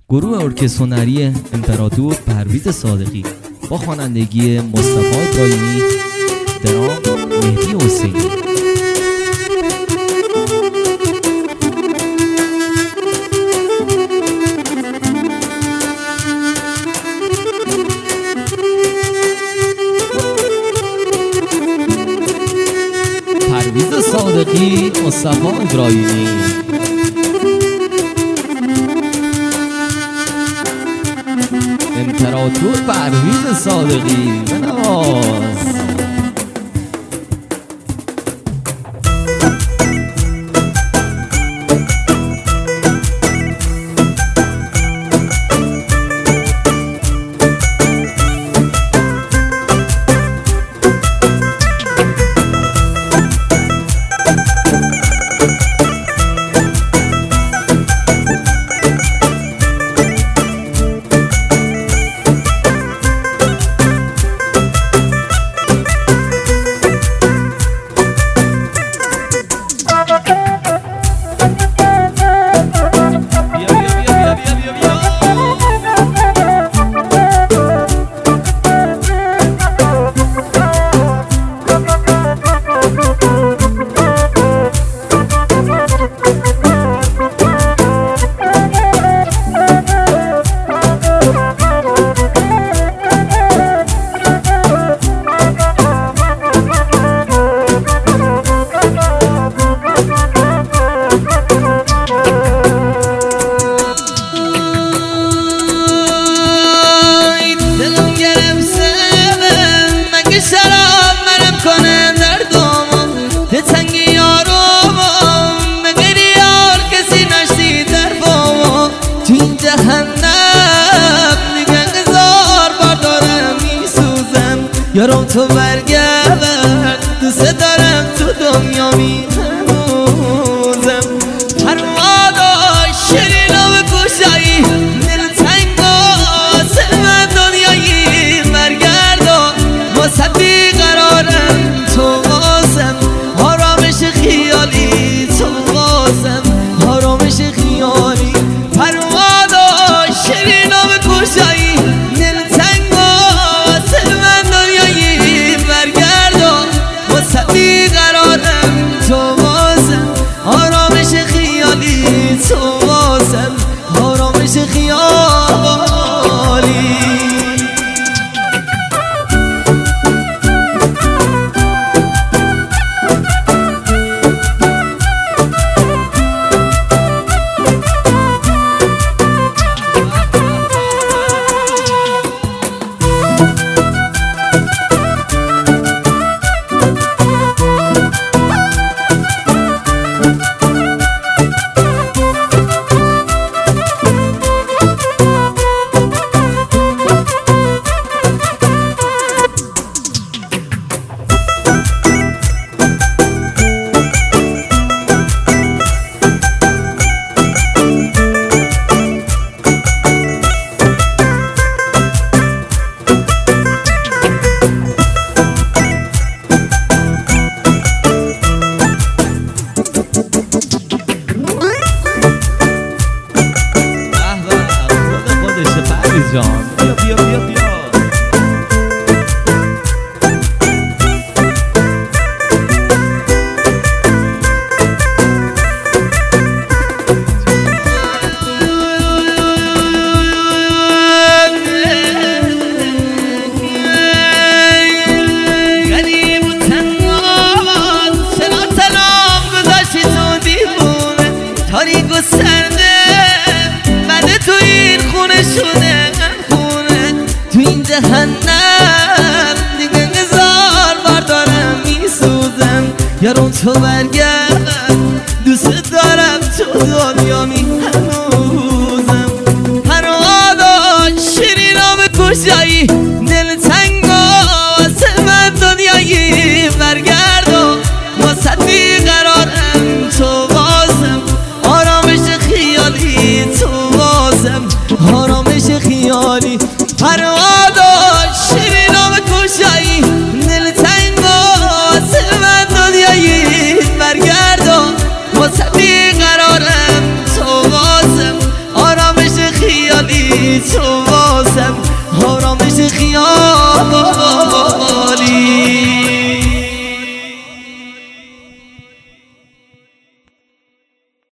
گروه ارکستر هنری امپراتور پرویز صادقی با خوانندگی مصطفی ابراهیمی، درام مهدی حسینی. پرویز صادقی، مصطفی ابراهیمی. امپراتور پرویز صادقی بنواز. یارم تو برگرد، دوست دارم تو دنیا میهنوزم. پرواز شیرینم گوشایی دل تنگاست من دنیایی برگرد و واسه بیقرارم تو واسم آرامش خیالی تو واسم آرامش خیالی. پرواز شیرینم گوشایی دل تنگاست من بیقرارم تو واسم آرامش خیالی تو واسم آرامش خیالی. جان بیا بیا بیا بیا. غریب و تنها چرا سلام گذاشتی تو دیوونه تاریک و سرده بعد تو این خونه شده تو این جهنم دیگه نزار بردارم میسوزم. یارم تو برگرد، دوست دارم تو دنیا میهنوزم. پرواز شیرینم گوشایی دل تنگاست من دنیایی برگرد و واسه بیقرارم تو واسم آرامش خیالی تو واسم آرامش خیالی. پرواز شیرینم گوشایی دل تنگاست من دنیایی برگرد و واسه بیقرارم تو واسم آرامش خیالی. تو واسم آرامش خیال